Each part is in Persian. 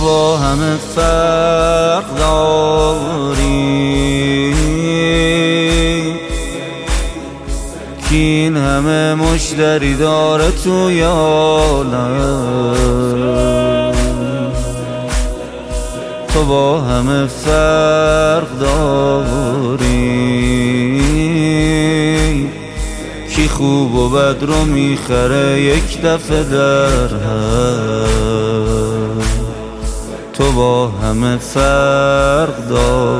با همه فرق داری، که این همه مشتری داره توی عالم. تو با همه فرق داری، کی خوب و بد رو میخره یک دفعه در هم. تو با همه فرق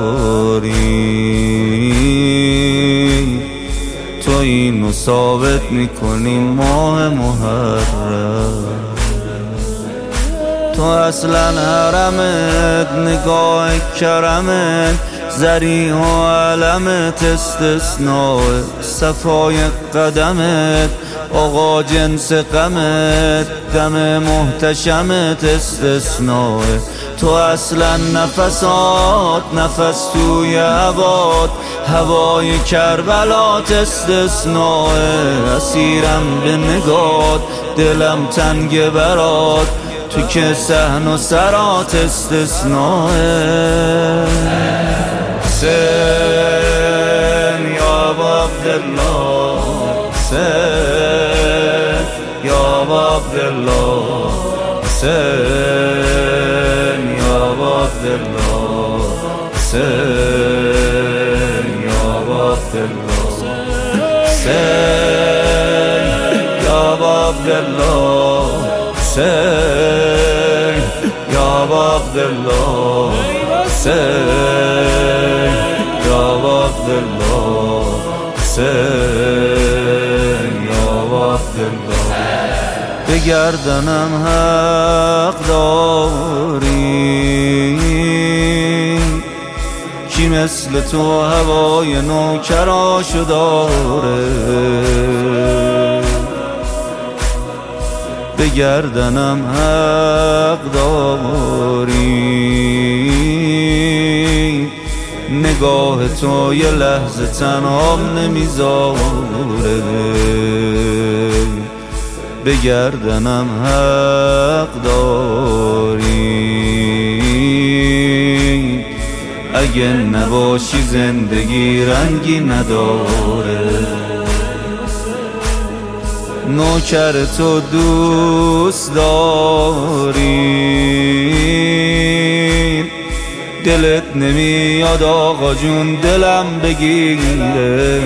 داری، تو اینو ثابت میکنی ماه محرم. تو اصلا حرمت، نگاه کرمت، ذریح و علمت استثناء، صفای قدمت، آقا جنس غمت، دم محتشمت استثناء. تو اصلا نفسات، نفس توی هوات، هوای کربلات استثناء. اسیرم به نگات، دلم تنگ برات، تو که صحن و سرات استثناء. حسین یا عبدالله، حسین یا عبدالله، حسین یا عبدالله، حسین یا عبدالله، حسین یا عبدالله، حسین یا عبدالله، حسین یا عبدالله، حسین یا عبدالله. به گردنم حق داری، کی مثل تو هوای نوکراشو داره. به گردنم حق داری، نگاه تو یه لحظه تنهام نمیذاره. به گردنم حق داری، اگه نباشی زندگی رنگی نداره. نوکر تو دوست داری، دلت نمیاد آقا جون دلم بگیره.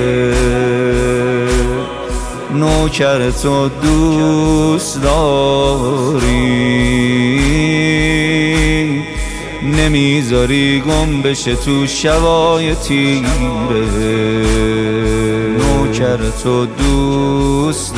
نوکر تو دوست داری، نمیذاری گم بشه تو شبای تیره. نوکر تو دوست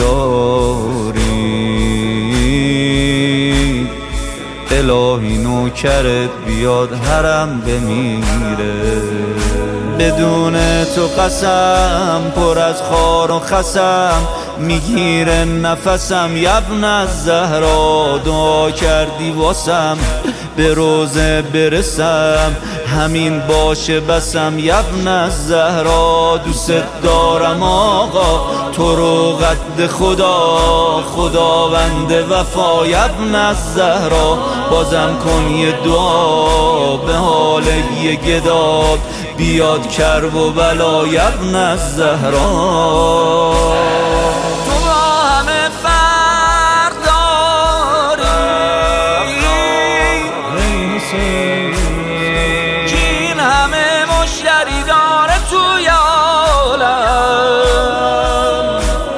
داری، الهی نوکرت بیاد حرم بمیره. بدون تو قسم پر از خار و خسم، میگیره نفسم. یبن از زهرا دعا کردی واسم، به روزه برسم همین باشه بسم. یبن از زهرا دوست دارم آقا، تو رو قد خدا، خداوند وفا. یبن از زهرا بازم کن یه دعا، به حال یه گدا بیاد کرب و بلا. یبن از زهرا توی عالم،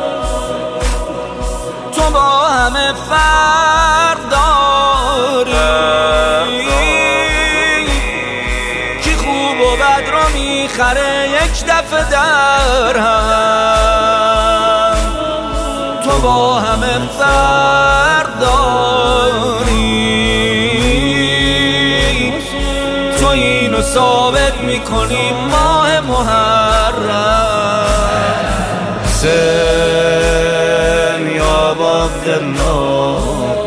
تو با همه فرق داری، کی خوب و بد رو میخره یک دفعه در هم. تو با همه فرق داری، تو اینو ثابت میکنی ماه محرم. حسین یا عبدالله،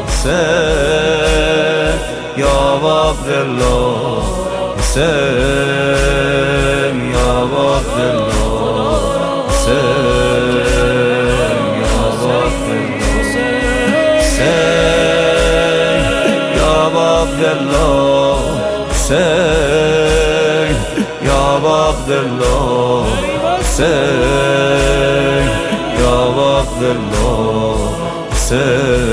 حسین یا عبدالله، حسین یا عبدالله، حسین یا عبدالله، حسین یا عبدالله حسین یا عبدالله حسین یا عبدالله حسین